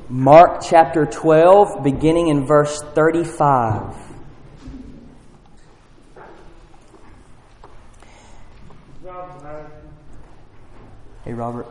Mark chapter 12, beginning in verse 35. Hey, Robert.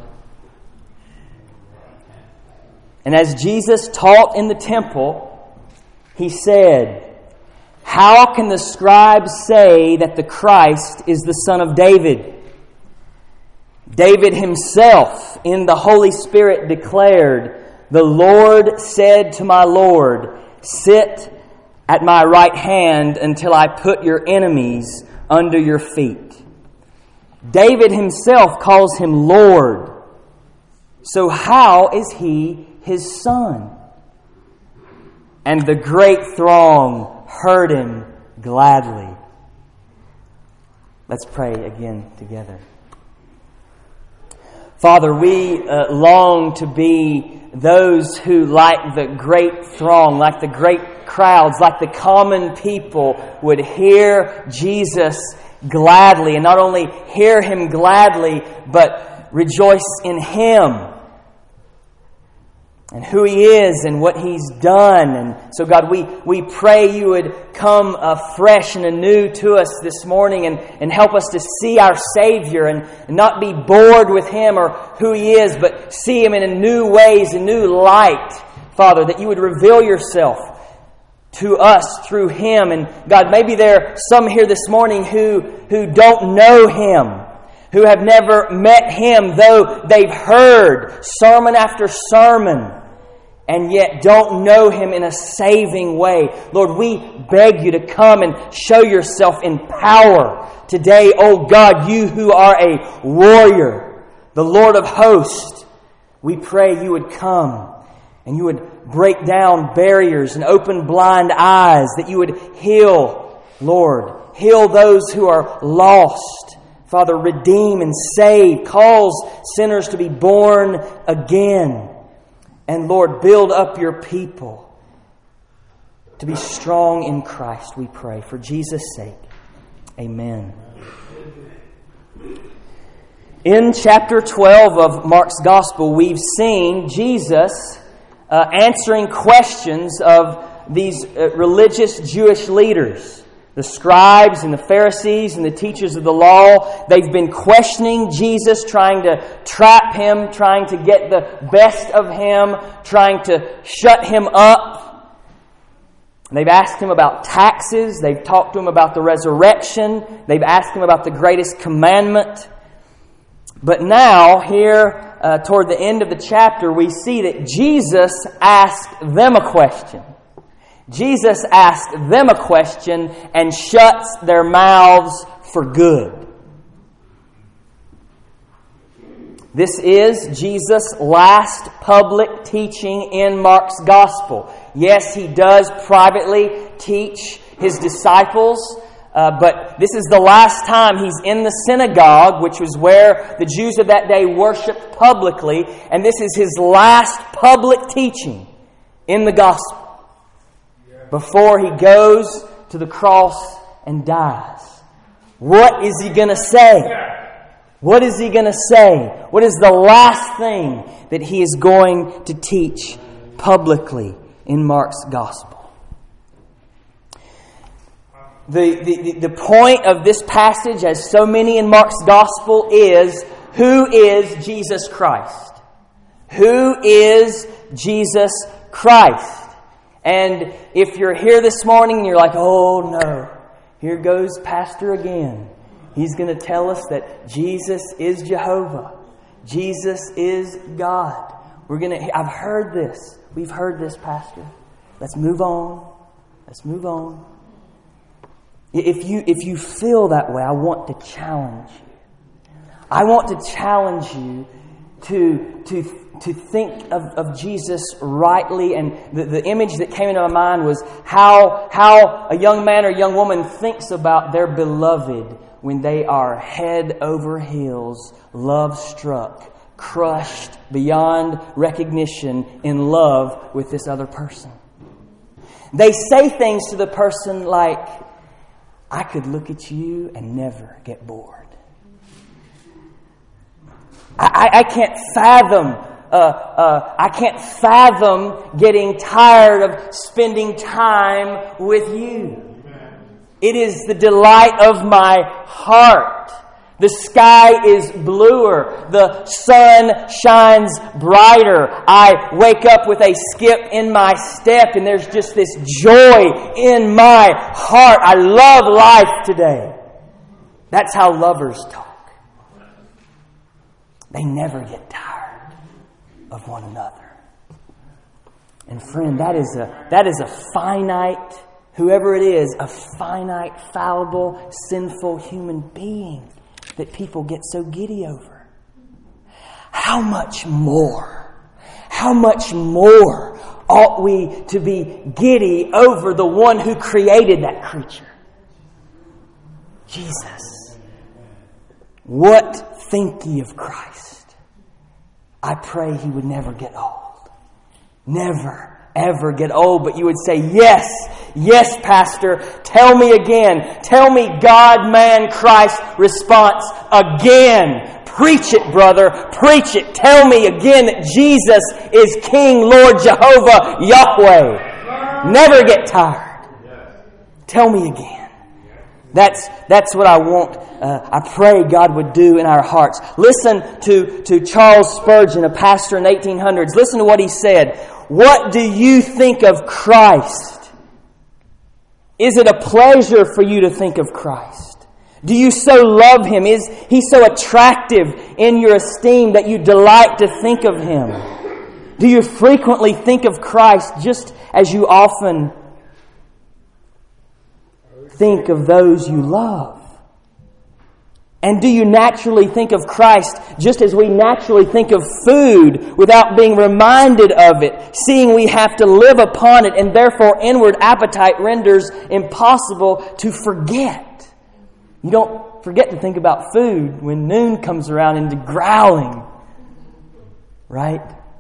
And as Jesus taught in the temple, He said, "How can the scribes say that the Christ is the Son of David? David himself in the Holy Spirit declared, 'The Lord said to my Lord, sit at my right hand until I put your enemies under your feet.' David himself calls Him Lord. So how is He His Son?" And the great throng heard Him gladly. Let's pray again together. Father, we long to be those who, like the great throng, like the great crowds, like the common people, would hear Jesus gladly. And not only hear Him gladly, but rejoice in Him and who He is and what He's done. And so, God, we pray You would come afresh and anew to us this morning and help us to see our Savior and not be bored with Him or who He is, but see Him in new ways, in new light, Father, that You would reveal Yourself to us through Him. And God, maybe there are some here this morning who don't know Him, who have never met Him, though they've heard sermon after sermon, and yet don't know Him in a saving way. Lord, we beg You to come and show Yourself in power today, oh God, You who are a warrior, the Lord of hosts. We pray You would come and You would break down barriers and open blind eyes, that You would heal, Lord, heal those who are lost. Father, redeem and save, cause sinners to be born again. And Lord, build up Your people to be strong in Christ, we pray. For Jesus' sake, amen. In chapter 12 of Mark's Gospel, we've seen Jesus answering questions of these religious Jewish leaders. The scribes and the Pharisees and the teachers of the law, they've been questioning Jesus, trying to trap Him, trying to get the best of Him, trying to shut Him up. They've asked Him about taxes. They've talked to Him about the resurrection. They've asked Him about the greatest commandment. But now, here toward the end of the chapter, we see that Jesus asked them a question. Jesus asked them a question and shuts their mouths for good. This is Jesus' last public teaching in Mark's Gospel. Yes, He does privately teach His disciples, but this is the last time He's in the synagogue, which was where the Jews of that day worshipped publicly, and this is His last public teaching in the Gospel before He goes to the cross and dies. What is He going to say? What is He going to say? What is the last thing that He is going to teach publicly in Mark's Gospel? The point of this passage, as so many in Mark's Gospel, is who is Jesus Christ? Who is Jesus Christ? And if you're here this morning and you're like, oh no, here goes Pastor again. He's going to tell us that Jesus is Jehovah. Jesus is God. I've heard this. We've heard this, Pastor. Let's move on. Let's move on. If you feel that way, I want to challenge you. I want to challenge you to think of Jesus rightly. And the image that came into my mind was how a young man or young woman thinks about their beloved when they are head over heels, love-struck, crushed beyond recognition in love with this other person. They say things to the person like, I could look at you and never get bored. I can't fathom I can't fathom getting tired of spending time with you. It is the delight of my heart. The sky is bluer. The sun shines brighter. I wake up with a skip in my step, and there's just this joy in my heart. I love life today. That's how lovers talk. They never get tired of one another. And friend, that is a finite, whoever it is, a finite, fallible, sinful human being that people get so giddy over. How much more ought we to be giddy over the one who created that creature? Jesus. What think ye of Christ? I pray He would never get old. Never ever get old, but you would say, yes, Pastor, tell me again. Tell me God, man, Christ response again. Preach it, brother. Preach it. Tell me again that Jesus is King, Lord, Jehovah, Yahweh. Never get tired. Tell me again. That's what I want. I pray God would do in our hearts. Listen to Charles Spurgeon, a pastor in the 1800s. Listen to what he said. What do you think of Christ? Is it a pleasure for you to think of Christ? Do you so love Him? Is He so attractive in your esteem that you delight to think of Him? Do you frequently think of Christ just as you often think of those you love? And do you naturally think of Christ just as we naturally think of food without being reminded of it, seeing we have to live upon it, and therefore inward appetite renders impossible to forget? You don't forget to think about food when noon comes around into growling, right?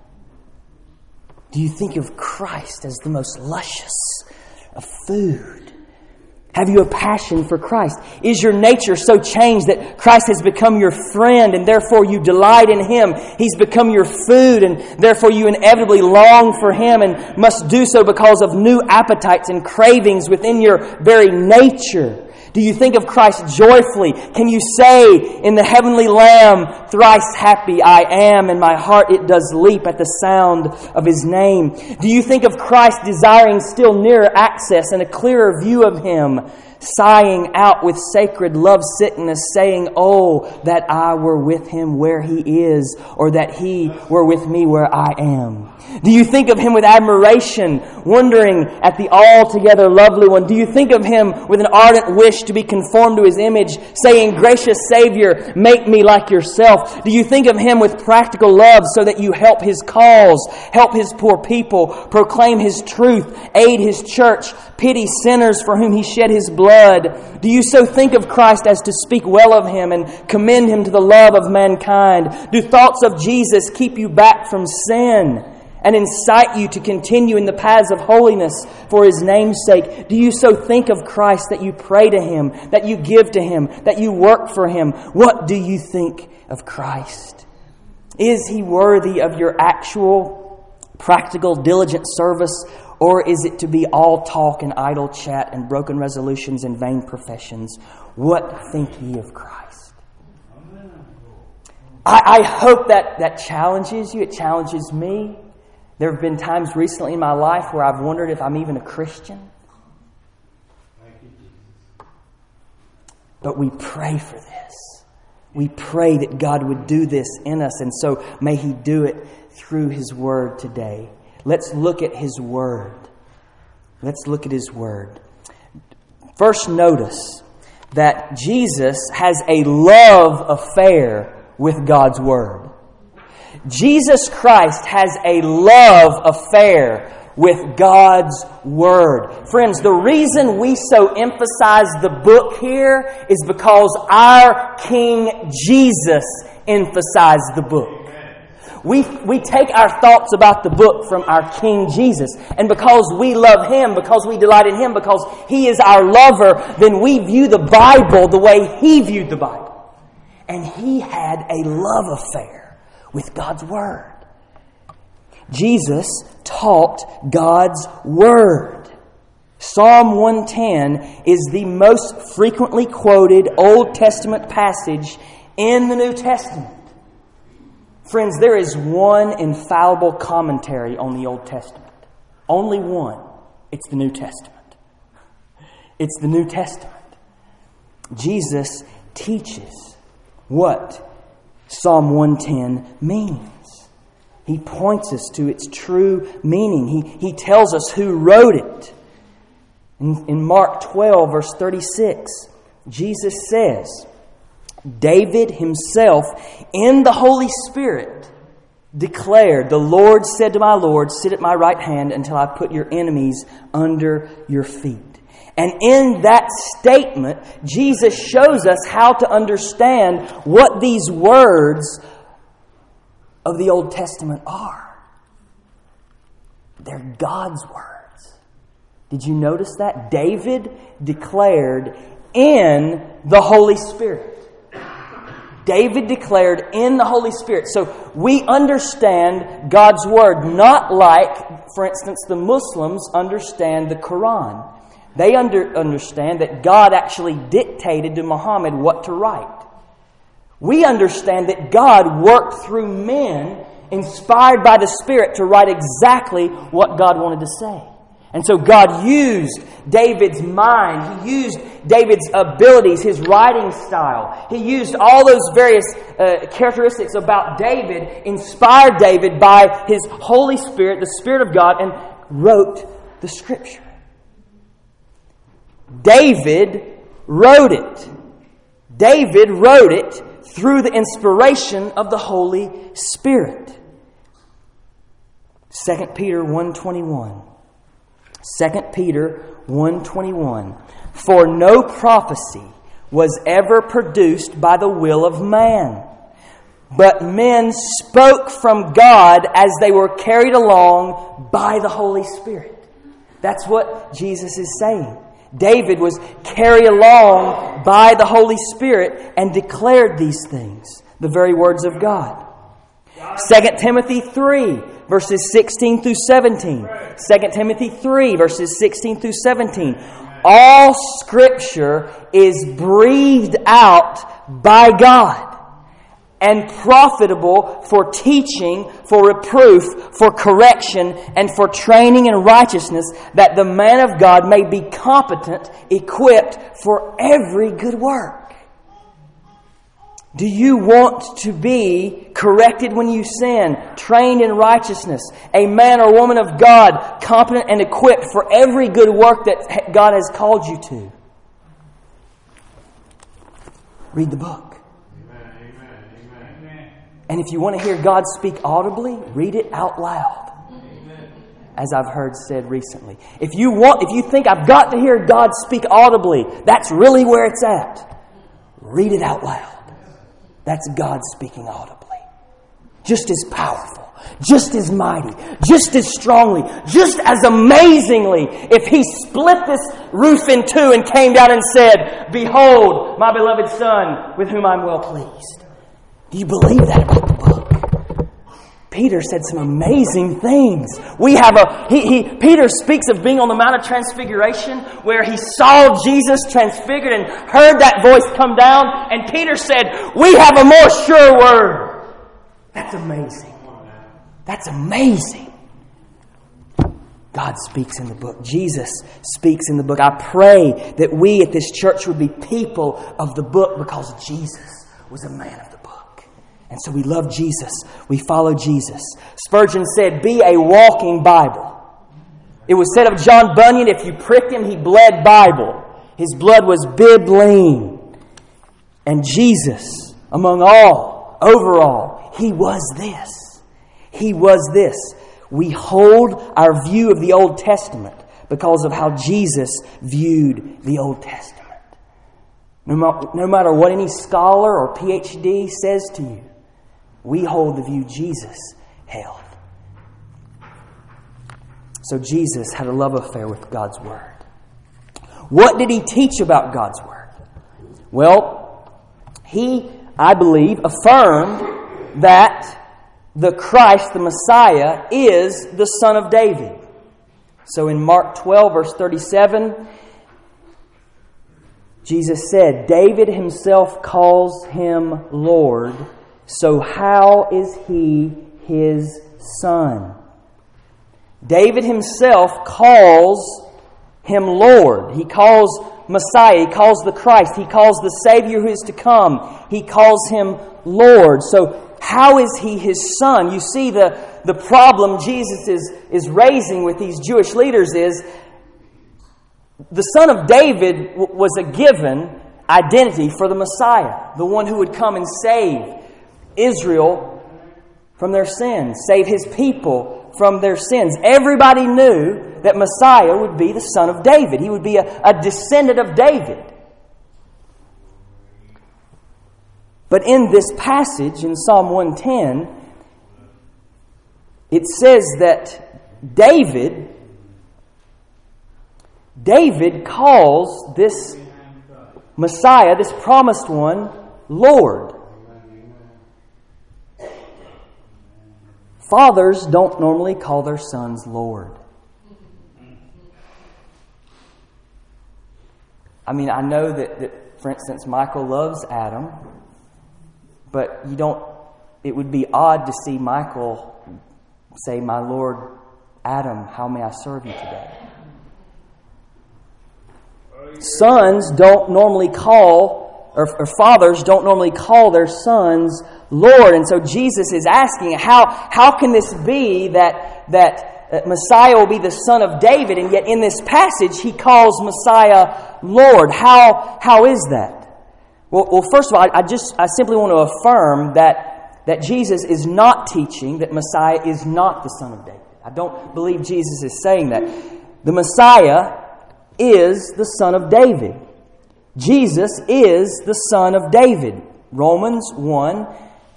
Do you think of Christ as the most luscious of food? Have you a passion for Christ? Is your nature so changed that Christ has become your friend and therefore you delight in Him? He's become your food and therefore you inevitably long for Him and must do so because of new appetites and cravings within your very nature. Do you think of Christ joyfully? Can you say in the heavenly Lamb, thrice happy I am, and my heart it does leap at the sound of His name? Do you think of Christ desiring still nearer access and a clearer view of Him, sighing out with sacred love sickness, saying, oh, that I were with Him where He is, or that He were with me where I am? Do you think of Him with admiration, wondering at the altogether lovely one? Do you think of Him with an ardent wish to be conformed to His image, saying, gracious Savior, make me like yourself? Do you think of Him with practical love so that you help His cause, help His poor people, proclaim His truth, aid His church, pity sinners for whom He shed His blood? Do you so think of Christ as to speak well of Him and commend Him to the love of mankind? Do thoughts of Jesus keep you back from sin and incite you to continue in the paths of holiness for His name's sake? Do you so think of Christ that you pray to Him, that you give to Him, that you work for Him? What do you think of Christ? Is He worthy of your actual, practical, diligent service, or is it to be all talk and idle chat and broken resolutions and vain professions? What think ye of Christ? I hope that challenges you. It challenges me. There have been times recently in my life where I've wondered if I'm even a Christian. But we pray for this. We pray that God would do this in us, and so may He do it through His Word today. Let's look at His Word. Let's look at His Word. First, notice that Jesus has a love affair with God's Word. Jesus Christ has a love affair with God's Word. Friends, the reason we so emphasize the book here is because our King Jesus emphasized the book. We take our thoughts about the book from our King Jesus. And because we love Him, because we delight in Him, because He is our lover, then we view the Bible the way He viewed the Bible. And He had a love affair with God's Word. Jesus taught God's Word. Psalm 110 is the most frequently quoted Old Testament passage in the New Testament. Friends, there is one infallible commentary on the Old Testament. Only one. It's the New Testament. It's the New Testament. Jesus teaches what Psalm 110 means. He points us to its true meaning. He tells us who wrote it. In Mark 12, verse 36, Jesus says, David himself, in the Holy Spirit, declared, "The Lord said to my Lord, sit at my right hand until I put your enemies under your feet." And in that statement, Jesus shows us how to understand what these words of the Old Testament are. They're God's words. Did you notice that? David declared in the Holy Spirit. David declared in the Holy Spirit. So we understand God's Word not like, for instance, the Muslims understand the Quran. They understand that God actually dictated to Muhammad what to write. We understand that God worked through men inspired by the Spirit to write exactly what God wanted to say. And so God used David's mind. He used David's abilities, his writing style. He used all those various characteristics about David, inspired David by His Holy Spirit, the Spirit of God, and wrote the Scripture. David wrote it. David wrote it through the inspiration of the Holy Spirit. 2 Peter 1:21. 2 Peter 1:21. For no prophecy was ever produced by the will of man, but men spoke from God as they were carried along by the Holy Spirit. That's what Jesus is saying. David was carried along by the Holy Spirit and declared these things, the very words of God. 2 Timothy 3, verses 16 through 17. 2 Timothy 3, verses 16 through 17. All Scripture is breathed out by God and profitable for teaching, for reproof, for correction, and for training in righteousness, that the man of God may be competent, equipped for every good work. Do you want to be corrected when you sin, trained in righteousness, a man or woman of God, competent and equipped for every good work that God has called you to? Read the book. And if you want to hear God speak audibly, read it out loud. As I've heard said recently. If you think I've got to hear God speak audibly, that's really where it's at. Read it out loud. That's God speaking audibly. Just as powerful, just as mighty, just as strongly, just as amazingly. If He split this roof in two and came down and said, "Behold, my beloved Son, with whom I'm well pleased." Do you believe that about the book? Peter said some amazing things. Peter speaks of being on the Mount of Transfiguration, where he saw Jesus transfigured and heard that voice come down. And Peter said, "We have a more sure word." That's amazing. That's amazing. God speaks in the book. Jesus speaks in the book. I pray that we at this church would be people of the book, because Jesus was a man of the book. And so we love Jesus. We follow Jesus. Spurgeon said, "Be a walking Bible." It was said of John Bunyan, if you pricked him, he bled Bible. His blood was bibline. And Jesus, among all, overall, He was this. He was this. We hold our view of the Old Testament because of how Jesus viewed the Old Testament. No matter what any scholar or PhD says to you, we hold the view Jesus held. So Jesus had a love affair with God's Word. What did He teach about God's Word? Well, He, I believe, affirmed that the Christ, the Messiah, is the Son of David. So in Mark 12, verse 37, Jesus said, David himself calls him Lord, so how is he his son? David himself calls him Lord. He calls Messiah. He calls the Christ. He calls the Savior who is to come. He calls him Lord. So how is he his son? You see, the problem Jesus is raising with these Jewish leaders is the son of David was a given identity for the Messiah, the one who would come and save Israel from their sins, save His people from their sins. Everybody knew that Messiah would be the son of David. He would be a descendant of David. But in this passage, in Psalm 110, it says that David calls this Messiah, this promised one, Lord. Fathers don't normally call their sons Lord. I mean, I know that for instance, Michael loves Adam, but it would be odd to see Michael say, "My Lord Adam, how may I serve you today?" Sons don't normally call, or fathers don't normally call their sons Lord. And so Jesus is asking, how can this be that Messiah will be the son of David, and yet in this passage he calls Messiah Lord? How is that? Well, first of all, I simply want to affirm that Jesus is not teaching that Messiah is not the son of David. I don't believe Jesus is saying that. The Messiah is the son of David. Jesus is the son of David. Romans 1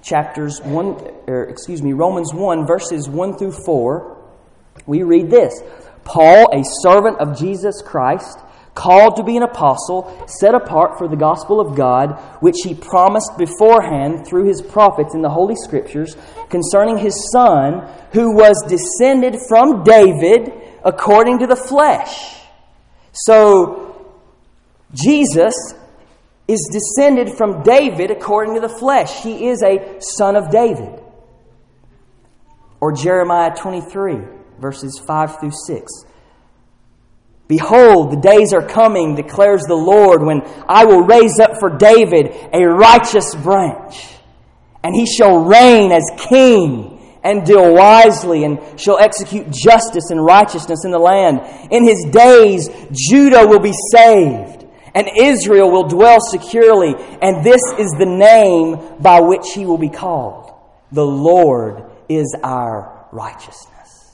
verses 1 through 4, we read this. Paul, a servant of Jesus Christ, called to be an apostle, set apart for the gospel of God, which He promised beforehand through His prophets in the Holy Scriptures, concerning His Son, who was descended from David according to the flesh. So, Jesus is descended from David according to the flesh. He is a son of David. Or Jeremiah 23, verses 5 through 6. Behold, the days are coming, declares the Lord, when I will raise up for David a righteous branch, and he shall reign as king and deal wisely, and shall execute justice and righteousness in the land. In his days, Judah will be saved, and Israel will dwell securely, and this is the name by which he will be called. The Lord is our righteousness.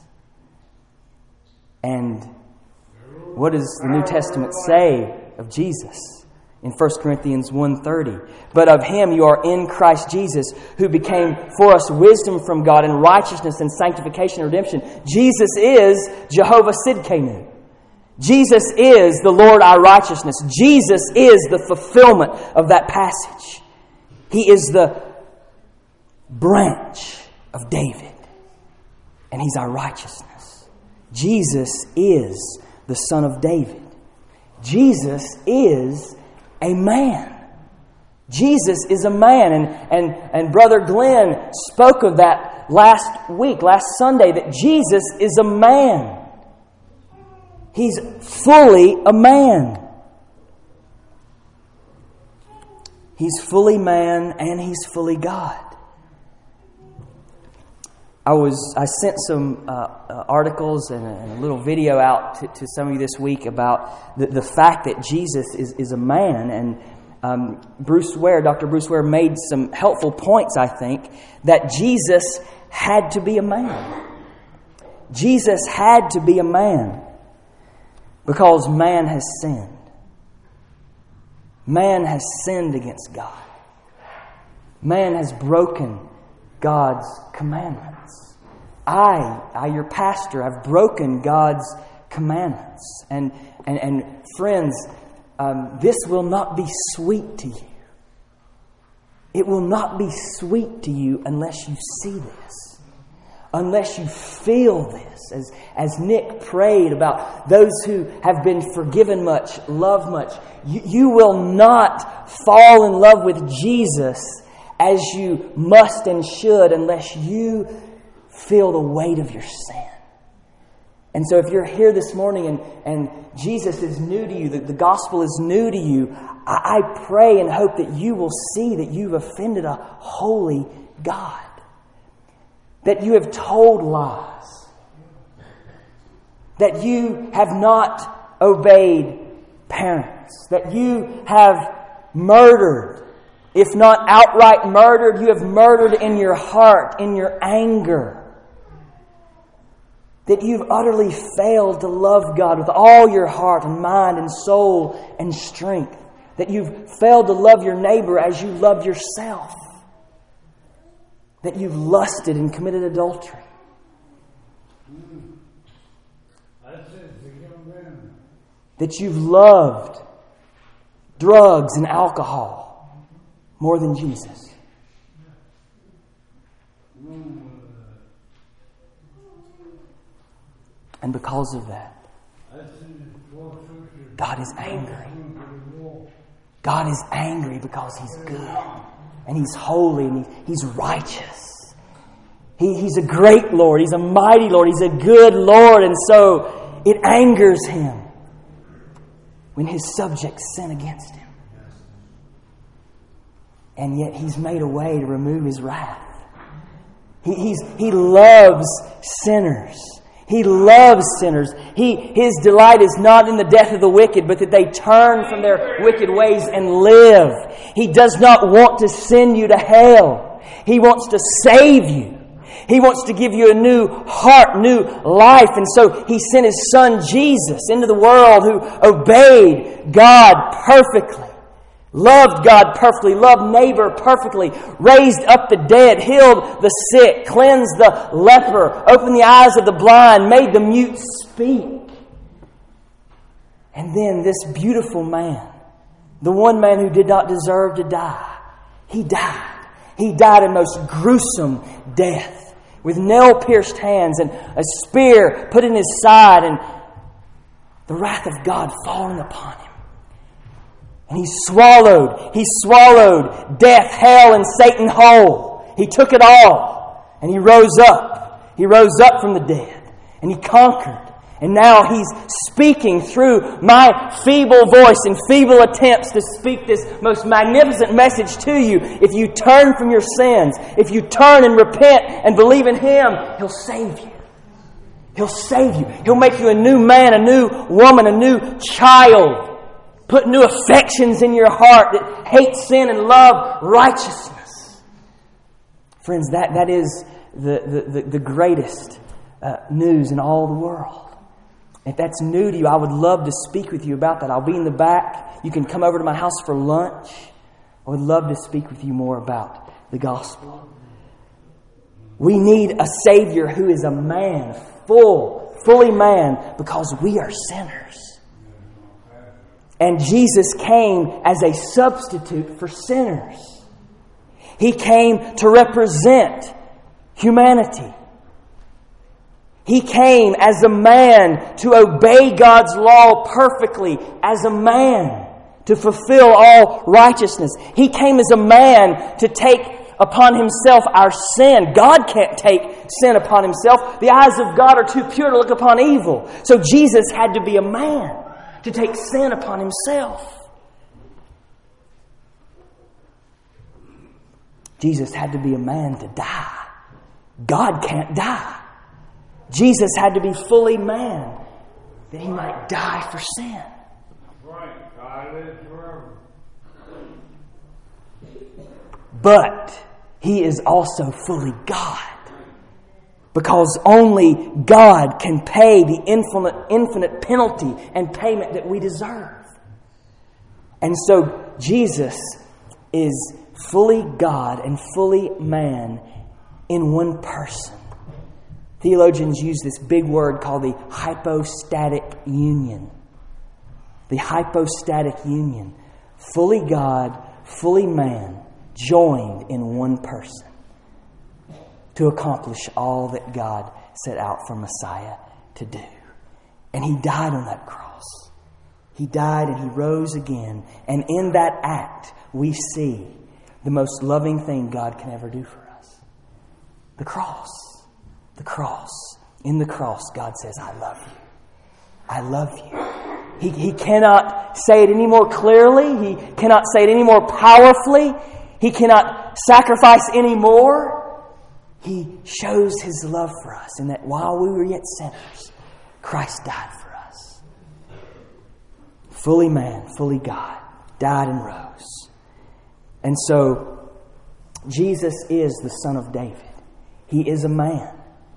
And what does the New Testament say of Jesus? In 1 Corinthians 1:30, but of Him you are in Christ Jesus, who became for us wisdom from God and righteousness and sanctification and redemption. Jesus is Jehovah Sidkenu. Jesus is the Lord our righteousness. Jesus is the fulfillment of that passage. He is the branch of David, and He's our righteousness. Jesus is the Son of David. Jesus is a man. Jesus is a man. And Brother Glenn spoke of that last Sunday, that Jesus is a man. He's fully a man. He's fully man and He's fully God. I sent some articles and a little video out to some of you this week about the fact that Jesus is a man. And Dr. Bruce Ware made some helpful points, I think, that Jesus had to be a man. Jesus had to be a man because man has sinned. Man has sinned against God. Man has broken God's commandments. I, your pastor, I've broken God's commandments. And friends, this will not be sweet to you. It will not be sweet to you unless you see this. unless you feel this. As Nick prayed about those who have been forgiven much, love much, you will not fall in love with Jesus as you must and should unless you feel the weight of your sin. And so if you're here this morning and Jesus is new to you, the gospel is new to you, I pray and hope that you will see that you've offended a holy God. That you have told lies. That you have not obeyed parents. That you have murdered. If not outright murdered, you have murdered in your heart, in your anger. That you've utterly failed to love God with all your heart and mind and soul and strength. That you've failed to love your neighbor as you love yourself. That you've lusted and committed adultery. That you've loved drugs and alcohol more than Jesus. And because of that, God is angry. God is angry because He's good. And He's holy and He's righteous. He's a great Lord. He's a mighty Lord. He's a good Lord. And so it angers Him when His subjects sin against Him. And yet He's made a way to remove His wrath. He loves sinners. He loves sinners. His delight is not in the death of the wicked, but that they turn from their wicked ways and live. He does not want to send you to hell. He wants to save you. He wants to give you a new heart, new life. And so He sent His Son Jesus into the world who obeyed God perfectly. Loved God perfectly, loved neighbor perfectly, raised up the dead, healed the sick, cleansed the leper, opened the eyes of the blind, made the mute speak. And then this beautiful man, the one man who did not deserve to die, He died. He died a most gruesome death with nail-pierced hands and a spear put in His side and the wrath of God falling upon Him. And He swallowed death, hell, and Satan whole. He took it all. And He rose up. He rose up from the dead. And He conquered. And now He's speaking through my feeble voice and feeble attempts to speak this most magnificent message to you. If you turn from your sins, if you turn and repent and believe in Him, He'll save you. He'll save you. He'll make you a new man, a new woman, a new child. Put new affections in your heart that hate sin and love righteousness. Friends, that is the greatest news in all the world. If that's new to you, I would love to speak with you about that. I'll be in the back. You can come over to my house for lunch. I would love to speak with you more about the gospel. We need a Savior who is a man, fully man, because we are sinners. And Jesus came as a substitute for sinners. He came to represent humanity. He came as a man to obey God's law perfectly, as a man to fulfill all righteousness. He came as a man to take upon Himself our sin. God can't take sin upon Himself. The eyes of God are too pure to look upon evil. So Jesus had to be a man to take sin upon Himself. Jesus had to be a man to die. God can't die. Jesus had to be fully man that He might die for sin. That's right. God lives forever. But He is also fully God. Because only God can pay the infinite penalty and payment that we deserve. And so Jesus is fully God and fully man in one person. Theologians use this big word called the hypostatic union. The hypostatic union. Fully God, fully man, joined in one person. to accomplish all that God set out for Messiah to do. And He died on that cross. He died and He rose again. And in that act, we see the most loving thing God can ever do for us. The cross. The cross. In the cross, God says, I love you. I love you. He cannot say it any more clearly. He cannot say it any more powerfully. He cannot sacrifice any more. He shows His love for us in that while we were yet sinners, Christ died for us. Fully man, fully God, died and rose. And so, Jesus is the Son of David. He is a man.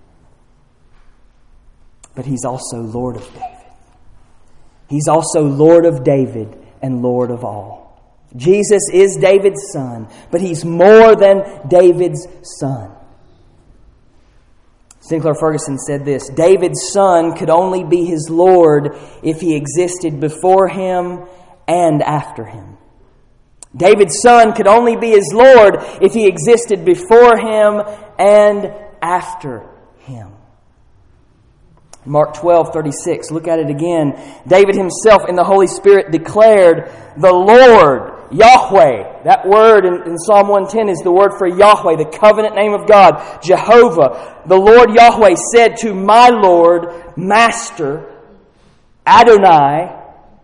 But He's also Lord of David. He's also Lord of David and Lord of all. Jesus is David's son, but He's more than David's son. Sinclair Ferguson said this, David's son could only be his Lord if He existed before him and after him. David's son could only be his Lord if He existed before him and after him. Mark 12:36, look at it again. David himself in the Holy Spirit declared, the Lord, Yahweh. That word in Psalm 110 is the word for Yahweh, the covenant name of God, Jehovah. The Lord Yahweh said to my Lord, Master, Adonai,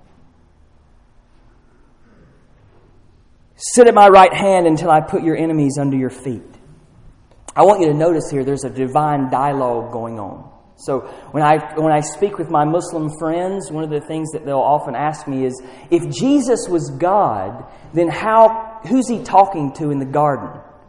sit at my right hand until I put your enemies under your feet. I want you to notice here there's a divine dialogue going on. So when I speak with my Muslim friends, one of the things that they'll often ask me is, if Jesus was God, then who's He talking to in the garden?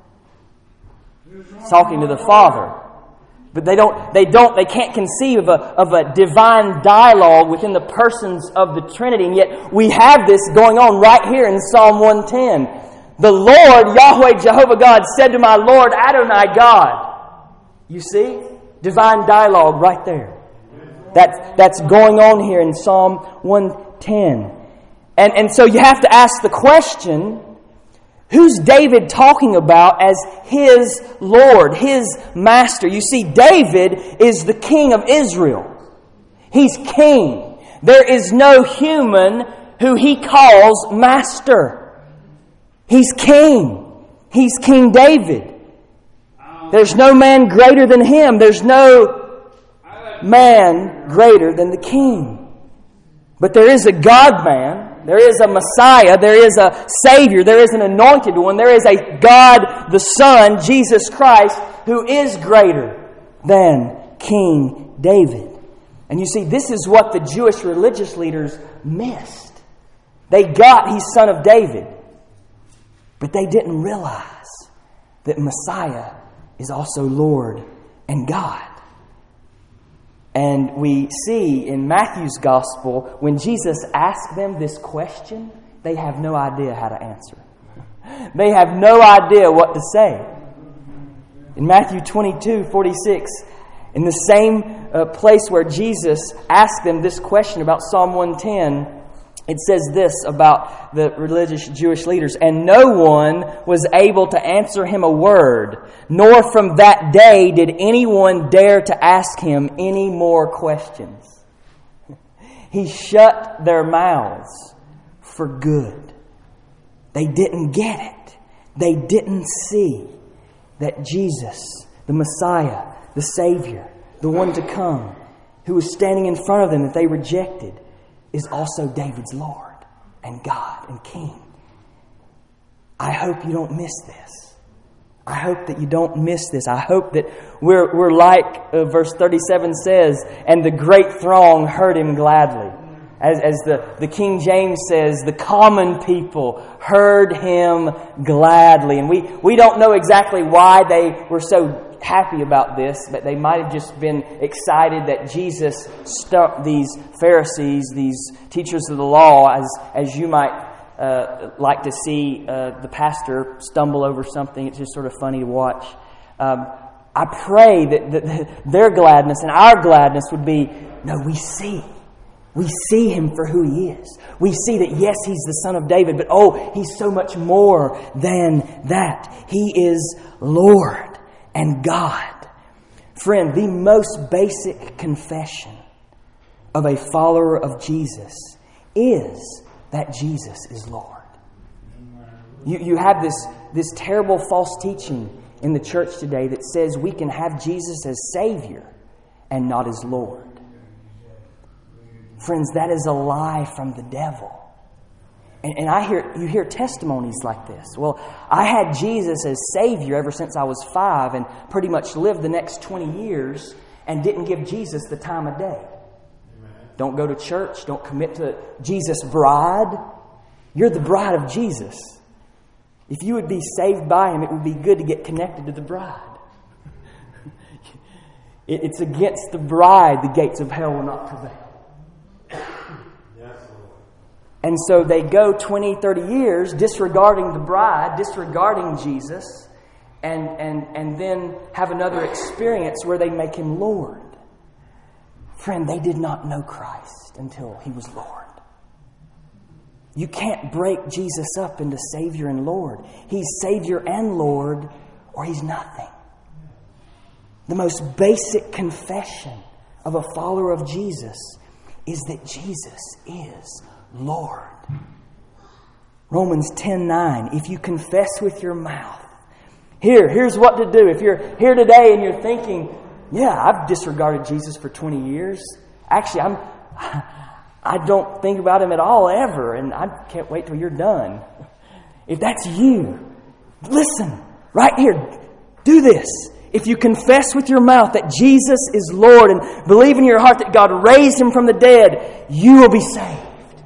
He's talking to the Father. But they can't conceive of a divine dialogue within the persons of the Trinity, and yet we have this going on right here in Psalm 110. The Lord, Yahweh, Jehovah God, said to my Lord, Adonai God. You see? Divine dialogue right there. That's going on here in Psalm 110. And so you have to ask the question, who's David talking about as his Lord, his master? You see, David is the king of Israel. He's king. There is no human who he calls master. He's king. He's King David. There's no man greater than him. There's no man greater than the king. But there is a God-man. There is a Messiah. There is a Savior. There is an anointed one. There is a God the Son, Jesus Christ, who is greater than King David. And you see, this is what the Jewish religious leaders missed. They got He's Son of David. But they didn't realize that Messiah is also Lord and God. And we see in Matthew's Gospel, when Jesus asked them this question, they have no idea how to answer. They have no idea what to say. In Matthew 22:46, in the same place where Jesus asked them this question about Psalm 110, it says this about the religious Jewish leaders, and no one was able to answer him a word, nor from that day did anyone dare to ask him any more questions. He shut their mouths for good. They didn't get it. They didn't see that Jesus, the Messiah, the Savior, the one to come, who was standing in front of them that they rejected, is also David's Lord and God and King. I hope you don't miss this. I hope that you don't miss this. I hope that we're like verse 37 says, and the great throng heard him gladly. As the King James says, the common people heard him gladly. And we don't know exactly why they were so happy about this, but they might have just been excited that Jesus stumped these Pharisees, these teachers of the law, as you might like to see the pastor stumble over something. It's just sort of funny to watch. I pray that their gladness and our gladness would be, no, we see. We see him for who he is. We see that, yes, he's the Son of David, but he's so much more than that. He is Lord and God. Friend, the most basic confession of a follower of Jesus is that Jesus is Lord. You have this terrible false teaching in the church today that says we can have Jesus as Savior and not as Lord. Friends, that is a lie from the devil. And you hear testimonies like this. Well, I had Jesus as Savior ever since I was 5 and pretty much lived the next 20 years and didn't give Jesus the time of day. Don't go to church. Don't commit to Jesus' bride. You're the bride of Jesus. If you would be saved by Him, it would be good to get connected to the bride. It's against the bride the gates of hell will not prevail. And so they go 20, 30 years disregarding the bride, disregarding Jesus, and then have another experience where they make Him Lord. Friend, they did not know Christ until He was Lord. You can't break Jesus up into Savior and Lord. He's Savior and Lord, or He's nothing. The most basic confession of a follower of Jesus is that Jesus is Lord. Romans 10:9. If you confess with your mouth. Here's what to do. If you're here today and you're thinking, yeah, I've disregarded Jesus for 20 years. Actually, I don't think about Him at all ever, and I can't wait till you're done. If that's you, listen, right here, do this. If you confess with your mouth that Jesus is Lord and believe in your heart that God raised Him from the dead, you will be saved.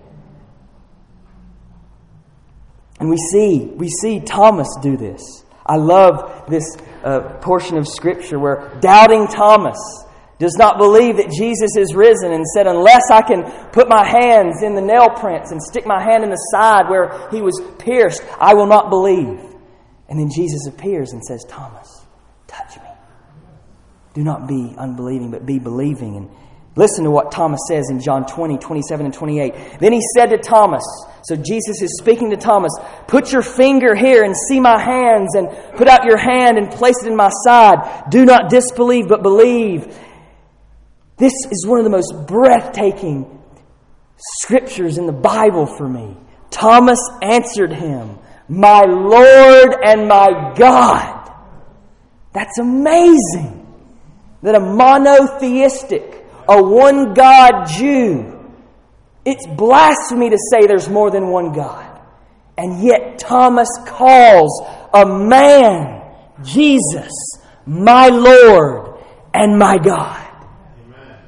And we see Thomas do this. I love this portion of Scripture where doubting Thomas does not believe that Jesus is risen and said, unless I can put my hands in the nail prints and stick my hand in the side where He was pierced, I will not believe. And then Jesus appears and says, Thomas, touch me. Do not be unbelieving, but be believing. And listen to what Thomas says in John 20, 27 and 28. Then He said to Thomas, so Jesus is speaking to Thomas, put your finger here and see my hands, and put out your hand and place it in my side. Do not disbelieve, but believe. This is one of the most breathtaking scriptures in the Bible for me. Thomas answered Him, my Lord and my God. That's amazing. That a monotheistic, a one God Jew, it's blasphemy to say there's more than one God. And yet Thomas calls a man, Jesus, my Lord and my God. Amen.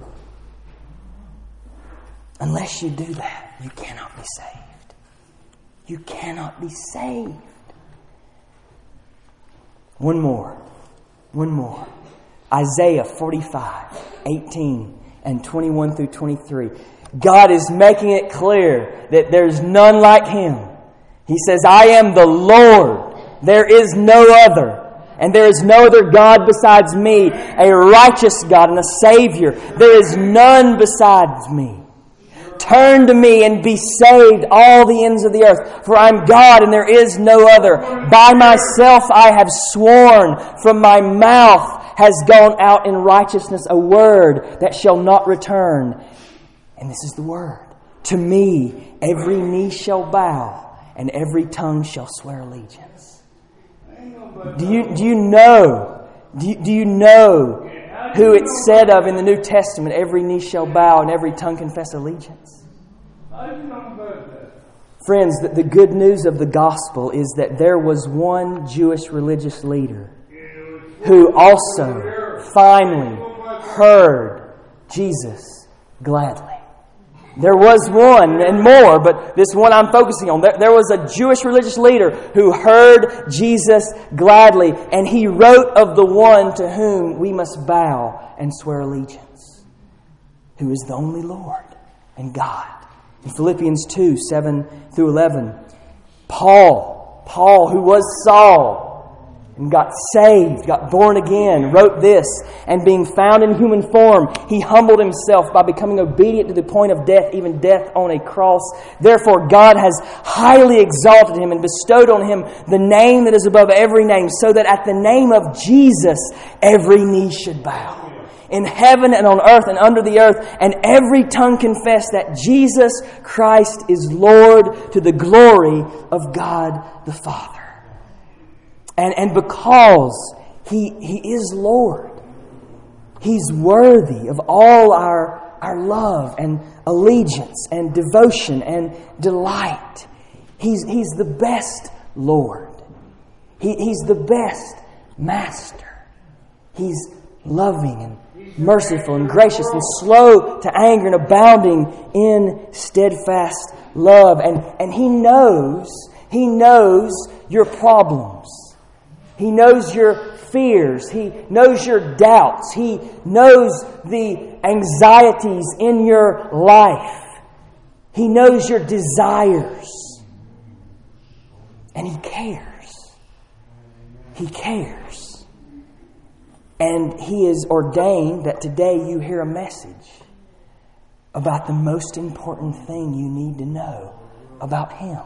Unless you do that, you cannot be saved. You cannot be saved. One more. Isaiah 45, 18 and 21 through 23. God is making it clear that there's none like Him. He says, I am the Lord. There is no other. And there is no other God besides me, a righteous God and a Savior. There is none besides me. Turn to me and be saved, all the ends of the earth. For I am God and there is no other. By myself I have sworn, from my mouth has gone out in righteousness a word that shall not return. And this is the word. To me every knee shall bow and every tongue shall swear allegiance. Do you know who it's said of in the New Testament? Every knee shall bow and every tongue confess allegiance. Friends, the good news of the gospel is that there was one Jewish religious leader who also finally heard Jesus gladly. There was one and more, but this one I'm focusing on. There was a Jewish religious leader who heard Jesus gladly, and he wrote of the one to whom we must bow and swear allegiance, who is the only Lord and God. In Philippians 2, 7 through 11, Paul, who was Saul, and got saved, got born again, wrote this, and being found in human form, He humbled Himself by becoming obedient to the point of death, even death on a cross. Therefore God has highly exalted Him and bestowed on Him the name that is above every name, so that at the name of Jesus every knee should bow, in heaven and on earth and under the earth, and every tongue confess that Jesus Christ is Lord, to the glory of God the Father. And because He is Lord, He's worthy of all our love and allegiance and devotion and delight. He's the best Lord. He's the best Master. He's loving and merciful and gracious and slow to anger and abounding in steadfast love. And He knows your problems. He knows your fears. He knows your doubts. He knows the anxieties in your life. He knows your desires. And He cares. He cares. And He has ordained that today you hear a message about the most important thing you need to know about Him.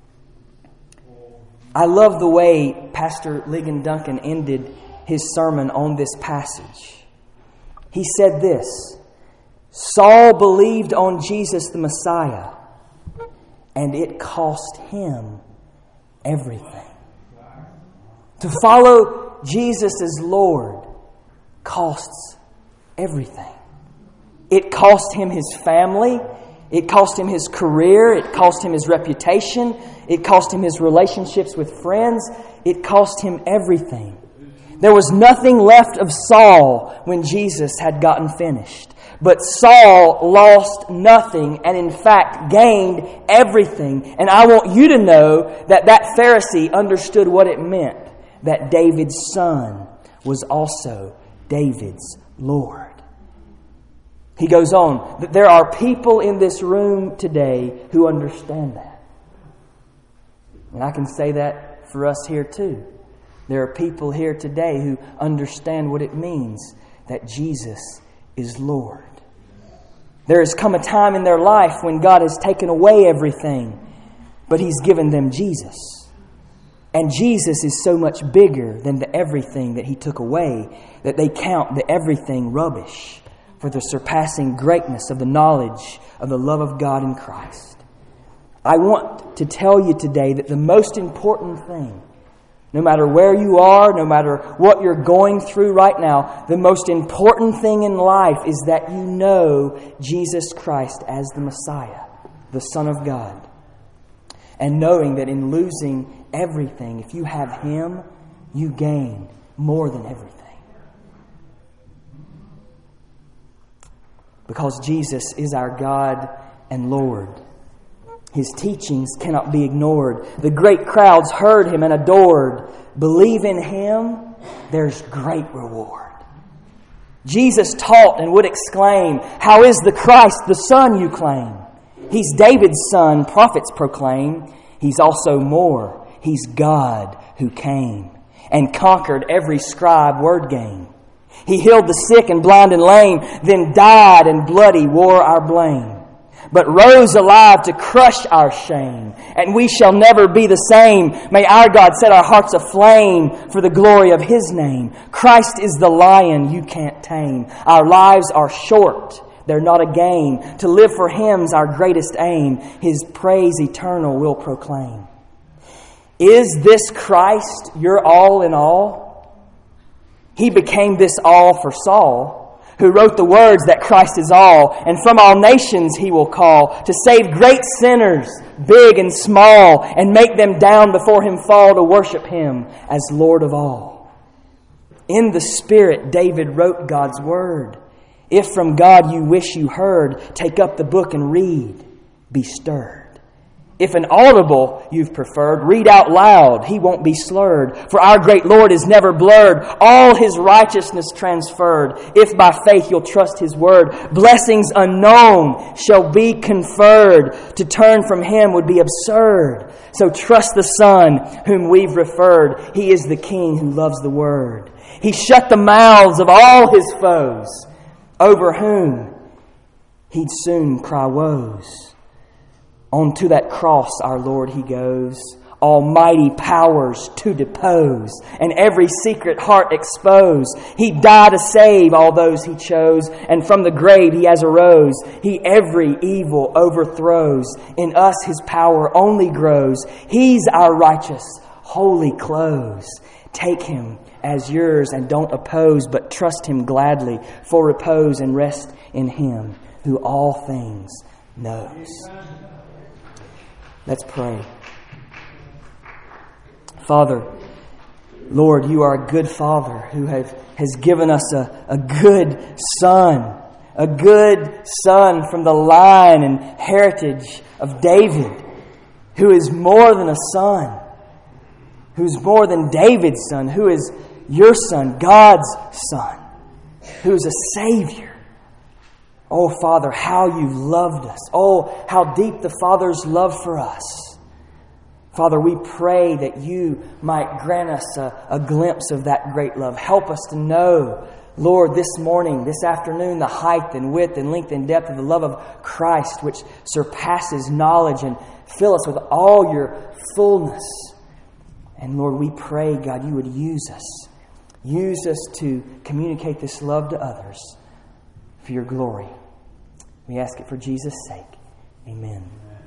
I love the way Pastor Ligon Duncan ended his sermon on this passage. He said this: Saul believed on Jesus the Messiah, and it cost him everything. To follow Jesus as Lord costs everything. It cost him his family. It cost him his career. It cost him his reputation. It cost him his relationships with friends. It cost him everything. There was nothing left of Saul when Jesus had gotten finished. But Saul lost nothing and in fact gained everything. And I want you to know that that Pharisee understood what it meant that David's son was also David's Lord. He goes on, that there are people in this room today who understand that. And I can say that for us here too. There are people here today who understand what it means that Jesus is Lord. There has come a time in their life when God has taken away everything, but He's given them Jesus. And Jesus is so much bigger than the everything that He took away that they count the everything rubbish for the surpassing greatness of the knowledge of the love of God in Christ. I want to tell you today that the most important thing, no matter where you are, no matter what you're going through right now, the most important thing in life is that you know Jesus Christ as the Messiah, the Son of God. And knowing that in losing everything, if you have Him, you gain more than everything. Because Jesus is our God and Lord. His teachings cannot be ignored. The great crowds heard Him and adored. Believe in Him, there's great reward. Jesus taught and would exclaim, "How is the Christ the Son you claim? He's David's son, prophets proclaim. He's also more. He's God who came and conquered every scribe word game. He healed the sick and blind and lame, then died and bloody wore our blame, but rose alive to crush our shame, and we shall never be the same. May our God set our hearts aflame for the glory of His name. Christ is the lion you can't tame. Our lives are short, they're not a game. To live for Him's our greatest aim. His praise eternal we'll proclaim." Is this Christ your all in all? He became this all for Saul, who wrote the words that Christ is all, and from all nations He will call, to save great sinners, big and small, and make them down before Him fall to worship Him as Lord of all. In the Spirit, David wrote God's word. If from God you wish you heard, take up the book and read. Be stirred. If an audible you've preferred, read out loud. He won't be slurred. For our great Lord is never blurred. All His righteousness transferred. If by faith you'll trust His word, blessings unknown shall be conferred. To turn from Him would be absurd. So trust the Son whom we've referred. He is the King who loves the Word. He shut the mouths of all His foes, over whom He'd soon cry woes. On to that cross our Lord He goes, almighty powers to depose, and every secret heart expose. He died to save all those He chose, and from the grave He has arose. He every evil overthrows. In us His power only grows. He's our righteous, holy close. Take Him as yours and don't oppose, but trust Him gladly for repose and rest in Him who all things knows. Let's pray. Father, Lord, You are a good Father who has given us a good Son from the line and heritage of David, who is more than a son, who's more than David's son, who is Your Son, God's Son, who's a Savior. Oh, Father, how You've loved us. Oh, how deep the Father's love for us. Father, we pray that You might grant us a glimpse of that great love. Help us to know, Lord, this morning, this afternoon, the height and width and length and depth of the love of Christ, which surpasses knowledge, and fill us with all Your fullness. And Lord, we pray, God, You would use us. Use us to communicate this love to others for Your glory. We ask it for Jesus' sake. Amen.